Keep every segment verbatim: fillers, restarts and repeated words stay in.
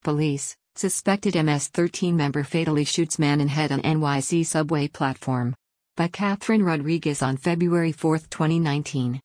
police. Suspected M S thirteen member fatally shoots man in head on N Y C subway platform. By Catherine Rodriguez on February fourth, twenty nineteen.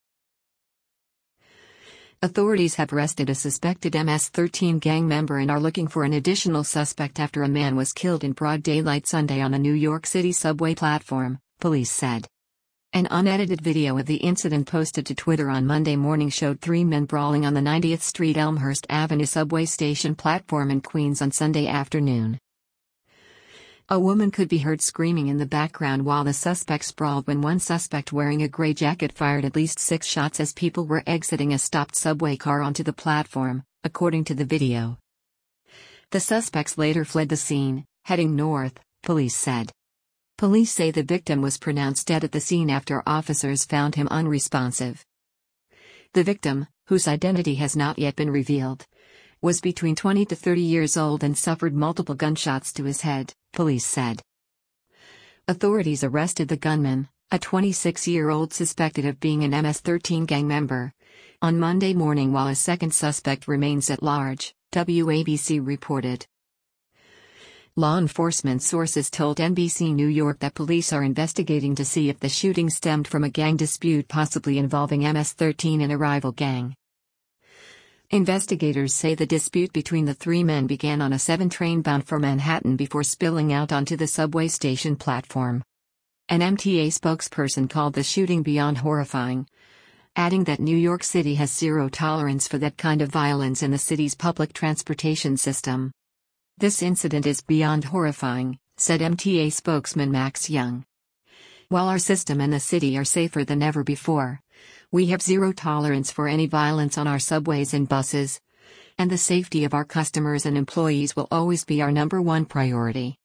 Authorities have arrested a suspected M S thirteen gang member and are looking for an additional suspect after a man was killed in broad daylight Sunday on a New York City subway platform, police said. An unedited video of the incident posted to Twitter on Monday morning showed three men brawling on the ninetieth Street Elmhurst Avenue subway station platform in Queens on Sunday afternoon. A woman could be heard screaming in the background while the suspects brawled when one suspect wearing a gray jacket fired at least six shots as people were exiting a stopped subway car onto the platform, according to the video. The suspects later fled the scene, heading north, police said. Police say the victim was pronounced dead at the scene after officers found him unresponsive. The victim, whose identity has not yet been revealed, was between twenty to thirty years old and suffered multiple gunshots to his head, police said. Authorities arrested the gunman, a twenty-six-year-old suspected of being an M S thirteen gang member, on Monday morning while a second suspect remains at large, W A B C reported. Law enforcement sources told N B C New York that police are investigating to see if the shooting stemmed from a gang dispute possibly involving M S thirteen and a rival gang. Investigators say the dispute between the three men began on a seven train bound for Manhattan before spilling out onto the subway station platform. An M T A spokesperson called the shooting beyond horrifying, adding that New York City has zero tolerance for that kind of violence in the city's public transportation system. This incident is beyond horrifying, said M T A spokesman Max Young. While our system and the city are safer than ever before, we have zero tolerance for any violence on our subways and buses, and the safety of our customers and employees will always be our number one priority.